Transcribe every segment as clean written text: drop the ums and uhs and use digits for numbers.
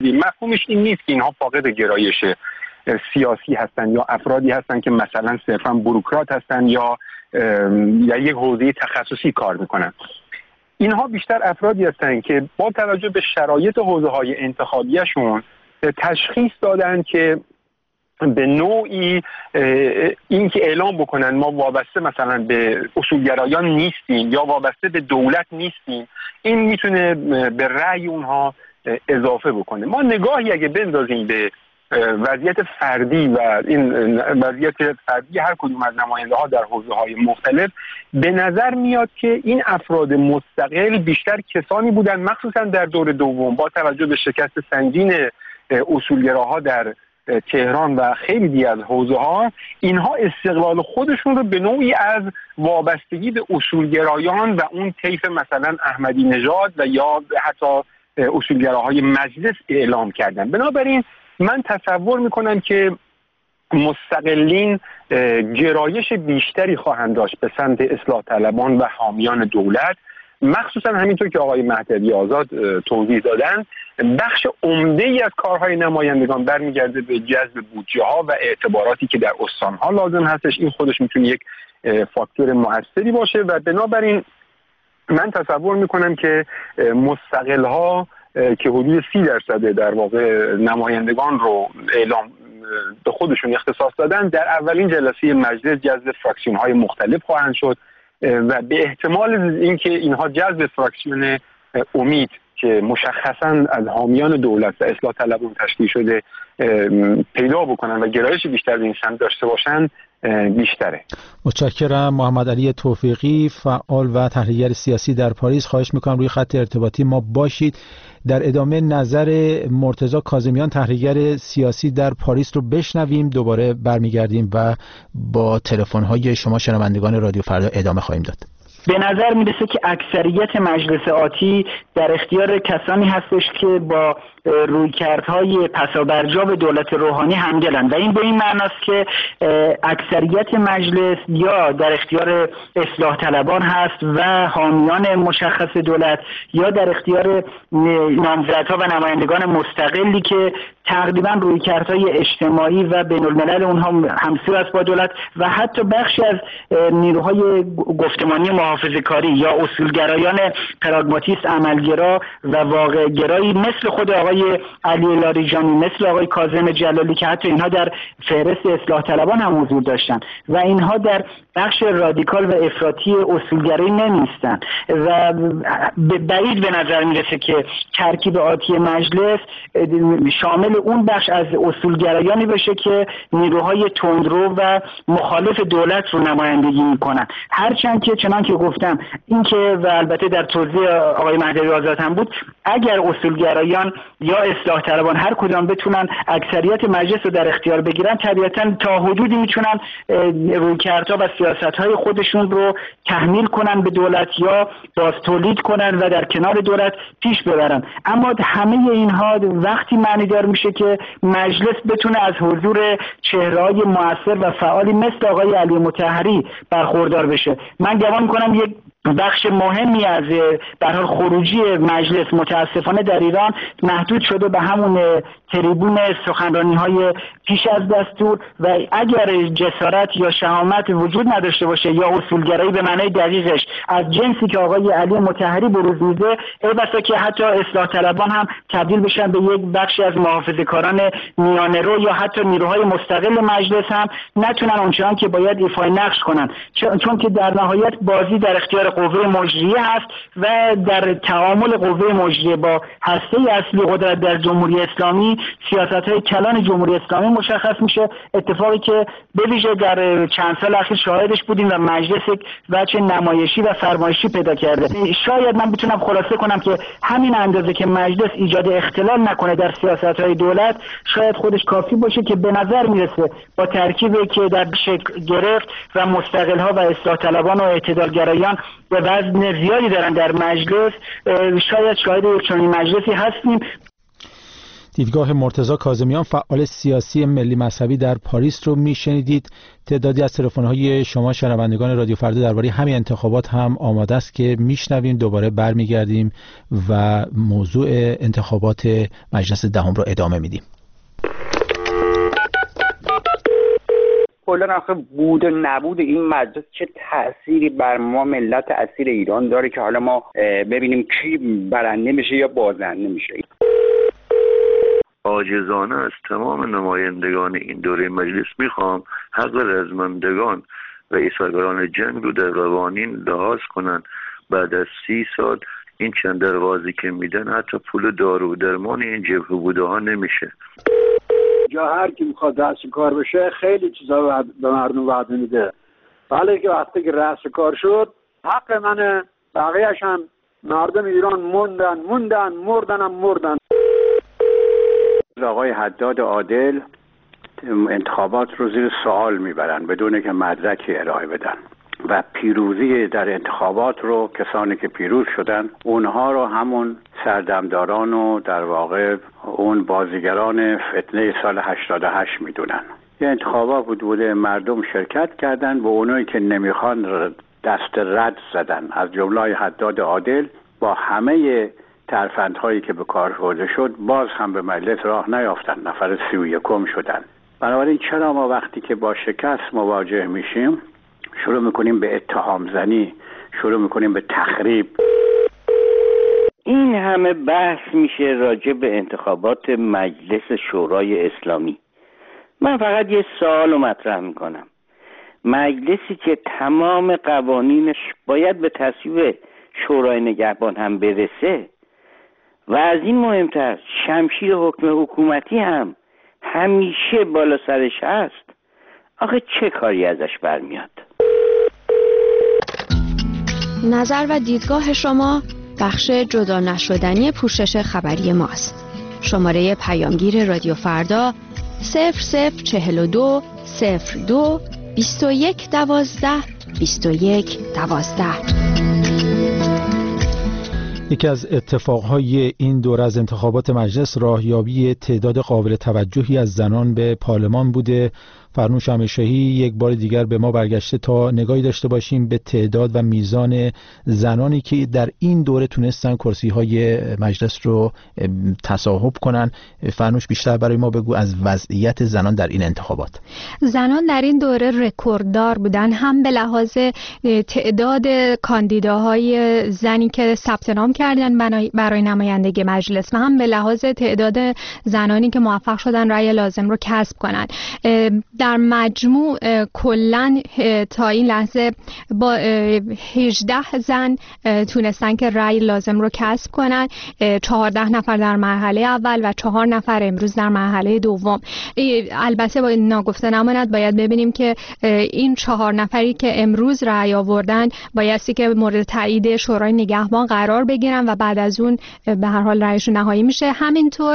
مفهومش این نیست که اینها فاقد گرایش سیاسی هستن یا افرادی هستن که مثلا صرفا بوروکرات هستن یا یک حوزه تخصصی کار میکنن. اینها بیشتر افرادی هستن که با توجه به شرایط حوزه‌های انتخابیشون تشخیص دادن که به نوعی این که اعلام بکنن ما وابسته مثلا به اصولگرایان نیستیم یا وابسته به دولت نیستیم، این میتونه به رأی اونها اضافه بکنه. ما نگاهی اگه بندازیم به وضعیت فردی و این وضعیت فردی هر کدوم از نماینده‌ها در حوزه‌های مختلف، به نظر میاد که این افراد مستقل بیشتر کسانی بودن مخصوصا در دور دوم با توجه به شکست سنگین اصولگراها در تهران و خیلی دیگه از حوزه‌ها، اینها استقلال خودشون رو به نوعی از وابستگی به اصولگرایان و اون طیف مثلا احمدی نژاد و یا حتی اصولگراهای مجلس اعلام کردن. بنابراین من تصور میکنم که مستقلین گرایش بیشتری خواهند داشت به سمت اصلاح طلبان و حامیان دولت، مخصوصا همینطور که آقای مهدوی آزاد توضیح دادن. بخش عمده‌ای از کارهای نمایندگان برمیگرده به جذب بودجه ها و اعتباراتی که در استان ها لازم هستش. این خودش میتونه یک فاکتور موثری باشه و بنابراین من تصور میکنم که مستقل ها که حدود 30% در واقع نمایندگان رو اعلام به خودشون اختصاص دادن، در اولین جلسه مجلس جذب فراکسیون های مختلف خواهند شد و به احتمال اینکه اینها جذب فراکسیون امید که مشخصاً از حامیان دولت و اصلاح طلبان تشکیل شده پیدا بکنن و گرایش بیشتر به این سمت داشته باشن بیشتره. متشکرم. محمد علی توفیقی، فعال و تحلیلگر سیاسی در پاریس، خواهش میکنم روی خط ارتباطی ما باشید. در ادامه نظر مرتضی کاظمیان، تحلیلگر سیاسی در پاریس رو بشنویم، دوباره برمیگردیم و با تلفن‌های شما شنوندگان رادیو فردا ادامه خواهیم داد. به نظر میرسه که اکثریت مجلس آتی در اختیار کسانی هستش که با رویکردهای پسابرجا به دولت روحانی همدلن و این به این معناست که اکثریت مجلس یا در اختیار اصلاح طلبان هست و حامیان مشخص دولت یا در اختیار نامزدها و نمایندگان مستقلی که تقریبا رویکردهای اجتماعی و بین الملل اونها همسو است با دولت و حتی بخشی از نیروهای گفتمانی محافظه‌کاری یا اصولگرایان پراگماتیست عملگرا و واقع‌گرایی مثل خود آقای علی لاریجانی، مثل آقای کاظم جلالی که حتی اینها در فهرست اصلاح طلبان هم حضور داشتن و اینها در بخش رادیکال و افراطی اصولگرایی نمیستن و بعید به نظر میرسه که ترکیب آتی مجلس شامل اون بخش از اصولگرایانی بشه که نیروهای تندرو و مخالف دولت رو نمایندگی میکنن. هرچند که چنان که گفتم این که و البته در توضیح آقای مهدوی آزاد هم بود، اگر اصولگرایان یا اصلاح طلبان هر کدام بتونن اکثریت مجلس رو در اختیار بگیرن، طبیعتاً تا حدودی میتونن رویکردها و سیاست‌های خودشون رو تحمیل کنن به دولت یا باز تولید کنن و در کنار دولت پیش ببرن. اما همه اینها وقتی معنی دار میشه که مجلس بتونه از حضور چهره‌های مؤثر و فعالی مثل آقای علی مطهری برخوردار بشه. من گمان می‌کنم یک بخش مهمی از به هر حال خروجی مجلس متاسفانه در ایران محدود شده به همون تریبون سخنرانی‌های پیش از دستور و اگر جسارت یا شهامت وجود نداشته باشه یا اصولگرایی به معنای دقیقش از جنسی که آقای علی مطهری بروز میده، ای بسا که حتی اصلاح طلبان هم تبدیل بشن به یک بخشی از محافظه‌کاران میانه‌رو یا حتی نیروهای مستقل مجلس هم نتونن اونچنان که باید ایفای نقش کنن، چون که در نهایت بازی در اختیار قوه مجریه هست و در تعامل قوه مجریه با هسته اصلی قدرت در جمهوری اسلامی سیاست‌های کلان جمهوری اسلامی مشخص میشه. اتفاقی که به ویژه در چند سال اخیر شاهدش بودیم و مجلس یک وجه نمایشی و فرمایشی پیدا کرده. شاید من بتونم خلاصه کنم که همین اندازه که مجلس ایجاد اختلال نکنه در سیاست‌های دولت شاید خودش کافی باشه که به نظر میرسه با ترکیبی که در شکل گرفت و مستقل‌ها و اصلاح طلبان و اعتدالگرایان به وزن زیادی دارن در مجلس، شاید شاهد یک چنین مجلسی هستیم. دیدگاه مرتضی کاظمیان فعال سیاسی ملی مذهبی در پاریس رو میشنیدید. تعدادی از تلفن‌های شما شنوندگان رادیو فردا درباره همین انتخابات هم آماده است که میشنویم. دوباره برمیگردیم و موضوع انتخابات مجلس دهم رو ادامه میدیم. کلا آخه بود و نبود این مجلس چه تأثیری بر ما ملت اسیر ایران داره که حالا ما ببینیم کی برنده میشه یا بازنده میشه. عاجزانه از تمام نمایندگان این دوره مجلس میخوام حق رزمندگان و ایثارگران جنگ رو در قوانین لحاظ کنن. بعد از 30 سال این چند دروازی که میدن حتی پول دارو درمان این جبهه بوده ها نمیشه. جا هر کی میخواد دست کار بشه خیلی چیزا به مردم وعده میده، ولی که وقتی که رأس کار شد حق منه، بقیه‌اش هم مردم ایران مردن. آقای حداد عادل انتخابات رو زیر سوال میبرن بدون که مدرکی ارائه بدن و پیروزی در انتخابات رو کسانی که پیروز شدن اونها رو همون سردمداران و در واقع اون بازیگران فتنه سال 88 میدونن. یه انتخابات بوده مردم شرکت کردن، به اونایی که نمیخوان دست رد زدن، از جمله حداد عادل با همه ترفندهایی که به کار برده شد باز هم به مجلس راه نیافتن، نفر 31 شدن. بنابراین چرا ما وقتی که با شکست مواجه میشیم شروع میکنیم به اتهام زنی، شروع میکنیم به تخریب؟ این همه بحث میشه راجع به انتخابات مجلس شورای اسلامی. من فقط یه سوال رو مطرح میکنم. مجلسی که تمام قوانینش باید به تصویب شورای نگهبان هم برسه و از این مهمتر شمشیر حکم حکومتی هم همیشه بالا سرش هست، آخه چه کاری ازش برمیاد؟ نظر و دیدگاه شما بخش جدا نشدنی پوشش خبری ماست. شماره پیامگیر رادیو فردا 0042 02 21 12 21 12. یکی از اتفاقهای این دوره از انتخابات مجلس راهیابی تعداد قابل توجهی از زنان به پارلمان بوده. فرنوش امیرشاهی یک بار دیگر به ما برگشته تا نگاهی داشته باشیم به تعداد و میزان زنانی که در این دوره تونستن کرسی‌های مجلس رو تصاحب کنن. فرنوش بیشتر برای ما بگو از وضعیت زنان در این انتخابات. زنان در این دوره رکورددار بودن، هم به لحاظ تعداد کاندیداهای زنی که ثبت نام کردن برای نمایندگی مجلس و هم به لحاظ تعداد زنانی که موفق شدن رأی لازم رو کسب کنن. در مجموع کلاً تا این لحظه با 18 زن تونستن که رأی لازم رو کسب کنن، 14 نفر در مرحله اول و 4 نفر امروز در مرحله دوم. البته باید ناگفته نماند، باید ببینیم که این 4 نفری که امروز رأی آوردن بایستی که مورد تایید شورای نگهبان قرار بگیرن و بعد از اون به هر حال رأیشون نهایی میشه. همینطور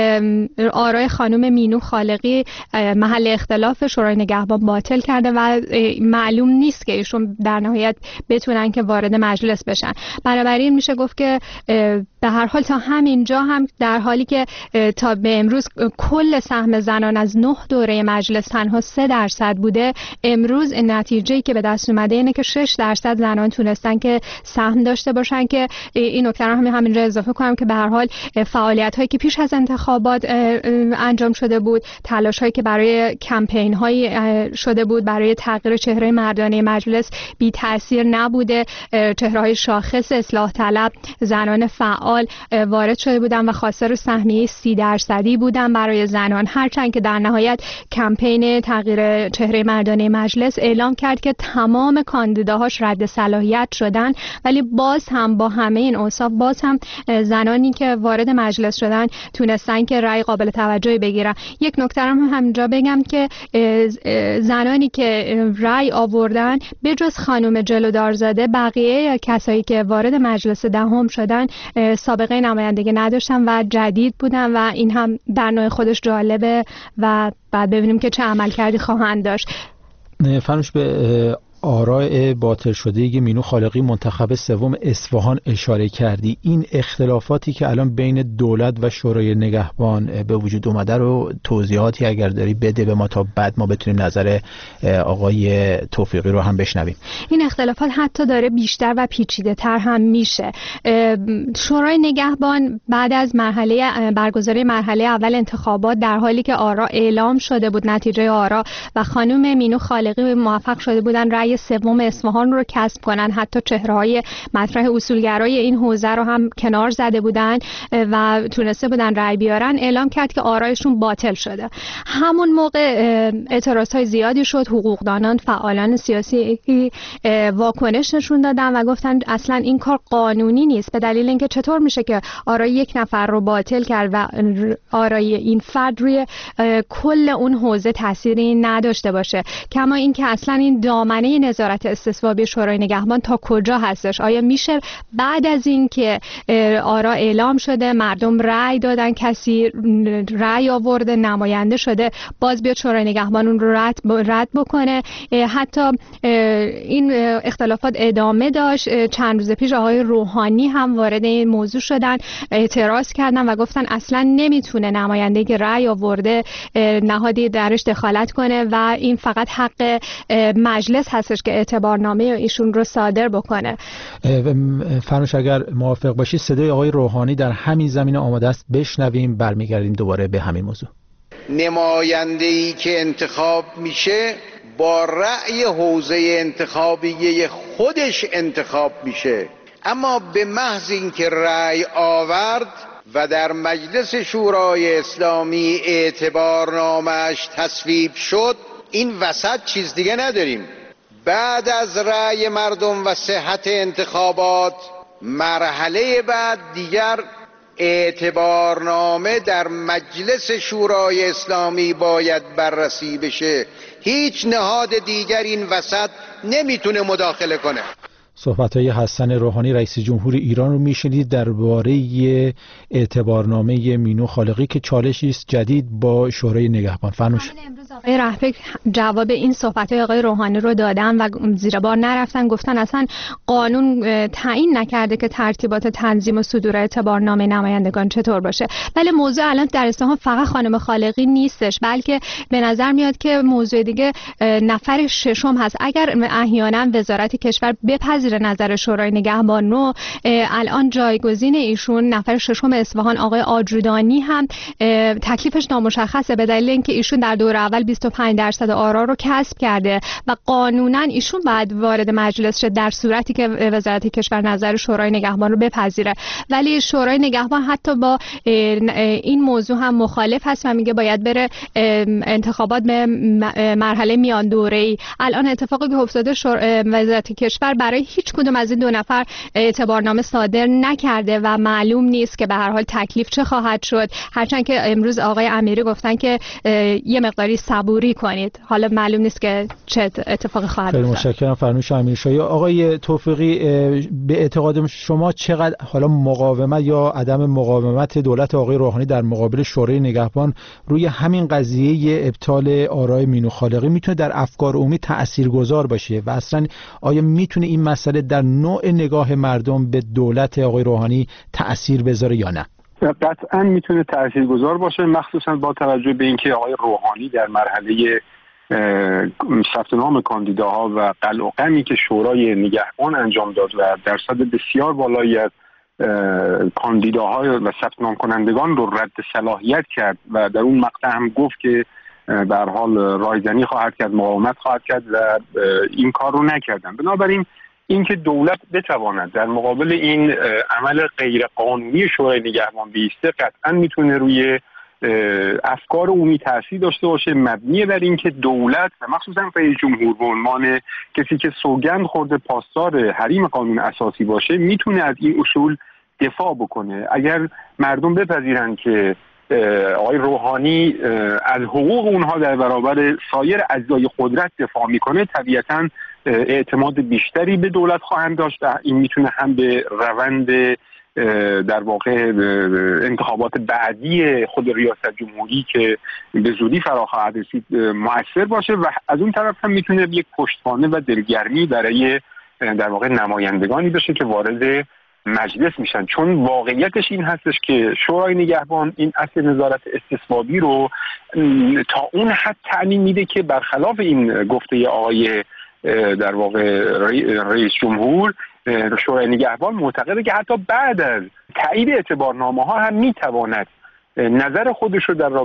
آرای خانم مینو خالقی محل اختلاف شورای نگهبان باطل کرده و معلوم نیست که ایشون در نهایت بتونن که وارد مجلس بشن. بنابراین میشه گفت که به هر حال تا همینجا هم در حالی که تا به امروز کل سهم زنان از 9 دوره مجلس تنها 3% بوده، امروز این نتیجه‌ای که به دست اومده اینه که 6% زنان تونستن که سهم داشته باشن. که این نکته رو همینجا اضافه کنم که به هر حال فعالیت‌هایی که پیش از انتخابات انجام شده بود، تلاش‌هایی که برای کمپین‌هایی شده بود برای تغییر چهره مردانه مجلس بی تأثیر نبوده. چهره‌های شاخص اصلاح طلب، زنان فعال وارد شده بودن و خواستار سهمیه 30% بودن برای زنان، هرچند که در نهایت کمپین تغییر چهره مردانه مجلس اعلام کرد که تمام کاندیداهاش رد صلاحیت شدن، ولی باز هم با همه این اوصاف باز هم زنانی که وارد مجلس شدن تونستن که رأی قابل توجهی بگیرن. یک نکته هم همینجا بگم که زنانی که رأی آوردن به جز خانم جلودارزاده، بقیه کسایی که وارد مجلس دهم شدن سابقه نمایندگی نداشتن و جدید بودن و این هم در نوع خودش جالبه و بعد ببینیم که چه عملکردی خواهند داشت. فرنوش، به آراء باطل شده مینو خالقی منتخب سوم اصفهان اشاره کردی. این اختلافاتی که الان بین دولت و شورای نگهبان به وجود اومده رو توضیحاتی اگر داری بده به ما تا بعد ما بتونیم نظر آقای توفیقی رو هم بشنویم. این اختلافات حتی داره بیشتر و پیچیده تر هم میشه. شورای نگهبان بعد از برگزاری مرحله اول انتخابات در حالی که آرا اعلام شده بود، نتیجه آرا، و خانم مینو خالقی موفق شده بودن رأی سوم اصفهان رو کسب کنن، حتی چهره‌های مطرح اصولگرای این حوزه رو هم کنار زده بودن و تونسته بودن رأی بیارن، اعلام کرد که آرایشون باطل شده. همون موقع اعتراضهای زیادی شد، حقوقدانان، فعالان سیاسی واکنش نشون دادن و گفتن اصلا این کار قانونی نیست، به دلیل اینکه چطور میشه که آرای یک نفر رو باطل کرد و آرای این فرد روی کل اون حوزه تأثیری نداشته باشه. کما اینکه اصلا این دامنه نظارت استصوابی شورای نگهبان تا کجا هستش؟ آیا میشه بعد از اینکه آرا اعلام شده، مردم رأی دادن، کسی رأی آورده، نماینده شده، باز بیاد شورای نگهبان اون رو رد بکنه؟ حتی این اختلافات ادامه داشت. چند روز پیش آقای روحانی هم وارد این موضوع شدن، اعتراض کردن و گفتن اصلا نمیتونه نماینده که رأی آورده نهادی درش دخالت کنه و این فقط حق مجلس هستش که اعتبارنامه ایشون رو صادر بکنه. فرنوش اگر موافق باشی صدای آقای روحانی در همین زمینه آماده است، بشنویم، برمیگردیم دوباره به همین موضوع. نماینده‌ای که انتخاب میشه با رأی حوزه انتخابی خودش انتخاب میشه، اما به محض اینکه رأی آورد و در مجلس شورای اسلامی اعتبارنامه‌اش تصویب شد، این وسط چیز دیگه نداریم. بعد از رأی مردم و صحت انتخابات، مرحله بعد دیگر اعتبارنامه در مجلس شورای اسلامی باید بررسی بشه. هیچ نهاد دیگر این وسط نمیتونه مداخله کنه. صحبت‌های حسن روحانی رئیس جمهور ایران رو میشنید درباره اعتبارنامه مینو خالقی که چالشی است جدید با شورای نگهبان. فرنوش. امروز آقای رهبری جواب این صحبت‌های آقای روحانی رو دادن و زیر بار نرفتن، گفتن اصلا قانون تعیین نکرده که ترتیبات تنظیم و صدور اعتبارنامه نمایندگان چطور باشه. ولی موضوع الان در اصفهان فقط خانم خالقی نیستش، بلکه به نظر میاد که موضوع دیگه نفر ششم هست. اگر احیانا وزارت کشور بپذیره نظر شورای نگهبان رو، الان جایگزین ایشون نفر ششم اصفهان آقای آجودانی هم تکلیفش نامشخصه، به دلیل اینکه ایشون در دور اول 25% آرا رو کسب کرده و قانونا ایشون بعد وارد مجلس شد در صورتی که وزارت کشور نظر شورای نگهبان رو بپذیره. ولی شورای نگهبان حتی با این موضوع هم مخالف هست و میگه باید بره انتخابات به مرحله میان دوره‌ای. الان اتفاقی که افتاده وزارت کشور برای هیچ کدوم از این دو نفر اعتبارنامه صادر نکرده و معلوم نیست که به هر حال تکلیف چه خواهد شد، هرچند که امروز آقای امیری گفتن که یه مقداری صبوری کنید. حالا معلوم نیست که چه اتفاقی خواهد افتاد. خیلی متشکرم فرنوش امیرشاهی. آقای توفیقی، به اعتقاد شما چقدر حالا مقاومت یا عدم مقاومت دولت آقای روحانی در مقابل شورای نگهبان روی همین قضیه ابطال آرای مینو خالقی میتونه در افکار عمومی تاثیرگذار باشه و اصلا آیا میتونه این مسئله در نوع نگاه مردم به دولت آقای روحانی تأثیر بذاره یا نه؟ قطعا میتونه تاثیرگذار باشه، مخصوصا با توجه به اینکه آقای روحانی در مرحله ثبت نام کاندیداها و قلع و قمی که شورای نگهبان انجام داد و درصد بسیار بالایی از کاندیداها و ثبت نام کنندگان رو رد صلاحیت کرد و در اون مقطع هم گفت که به هر حال رایزنی خواهد کرد، مقاومت خواهد کرد و این کار رو نکردن. بنابراین اینکه دولت بتواند در مقابل این عمل غیرقانونی شورای نگهبان بیسته، قطعا میتونه روی افکار عمومی تاثیر داشته باشه، مبنی بر اینکه دولت و مخصوصا رئیس جمهور به عنوان کسی که سوگند خورده پاسدار حریم قانون اساسی باشه، میتونه از این اصول دفاع بکنه. اگر مردم بپذیرند که آقای روحانی از حقوق اونها در برابر سایر اجزای قدرت دفاع میکنه، طبیعتاً اعتماد بیشتری به دولت خواهند داشت. این میتونه هم به روند در واقع انتخابات بعدی خود ریاست جمهوری که به زودی فرا خواهد رسید مؤثر باشه و از اون طرف هم میتونه یک پشتوانه و دلگرمی برای در واقع نمایندگانی بشه که وارد مجلس میشن، چون واقعیتش این هستش که شورای نگهبان این اصل نظارت استصوابی رو تا اون حد تعمین میده که برخلاف این گفته آقای در واقع رئیس جمهور، شورای نگهبان معتقده که حتی بعد از تایید اعتبارنامه ها هم میتواند نظر خودش رو در